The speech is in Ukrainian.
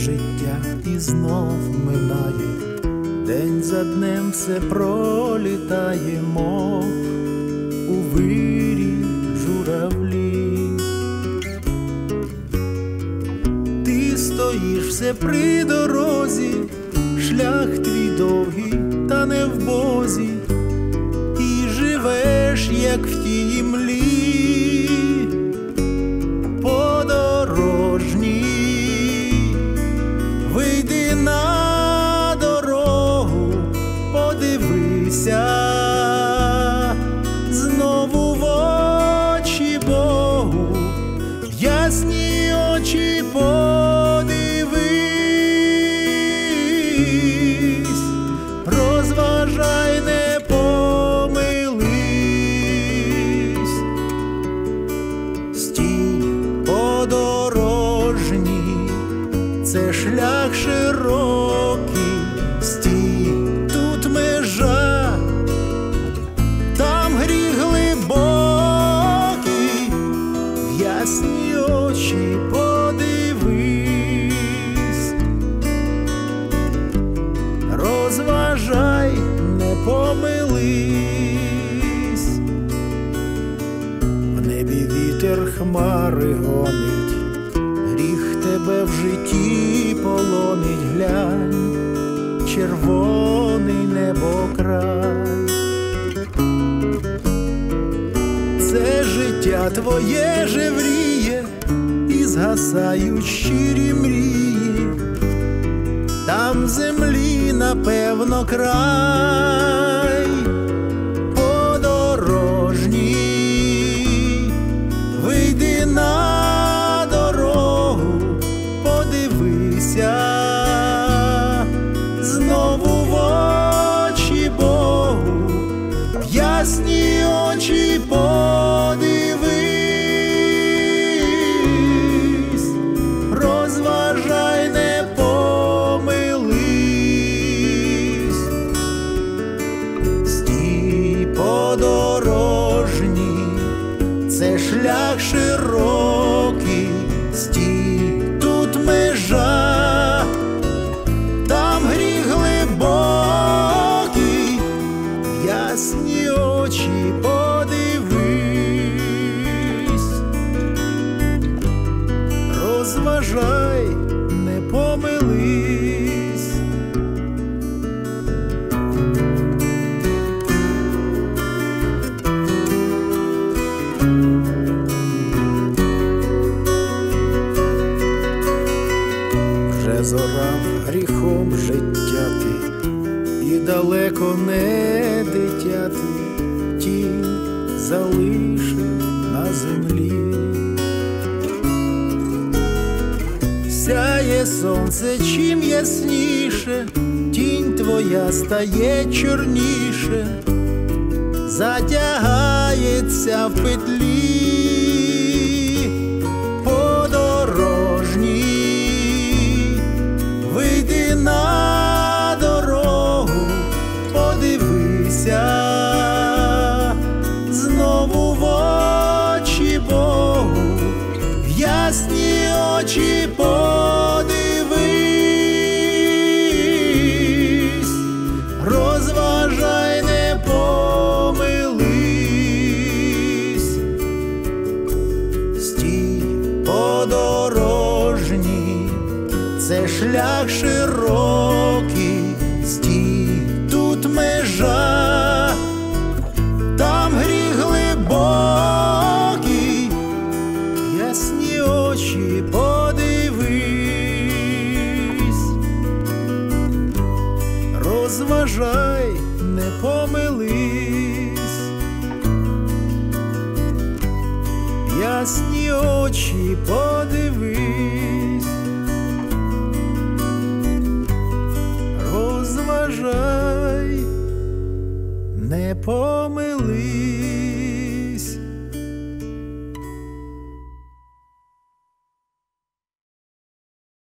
життя і знов минає, день за днем все пролітає, мов у вирі журавлі. Ти стоїш все при дорозі, шлях твій довгий, та не в Бозі, і живеш, як в тій млі. Подорожній, вийди на дорогу, подивися знову в очі Богу, в ясні очі подивись, розважай, не помились. Стій, подорожній, це шлях широкий, стій, тут межа, там гріх глибокий, в ясні очі подивись, розважай, не помились. В небі вітер хмари гонить, гріх тебе в житті полонить, глянь, червоний небокрай. Це життя твоє жевріє, і згасають щирі мрії, там землі, напевно, край. Подорожній, вийди на дорогу, подивися знову в очі Богу, в ясні очі подивись, розважай, не помились. Стій, подорожній, це шлях широкий, стій, тут межа, там гріх глибокий, в ясні очі подивись, розважай, не помились. Вже зорав гріхом життя ти, і далеко не дитя ти, тінь залишив на землі. Сяє сонце чим ясніше, тінь твоя стає чорніше, затягається в петлі. Подорожній, вийди на дорогу, подивися знову в очі Богу, в ясні очі подивись, розважай, не помились. Стій, подорожній, це шлях широкий, стій, тут межа, там гріх глибокий, ясні очі подивись, розважай, не помились. Ясні очі подивись, розважай, не помились.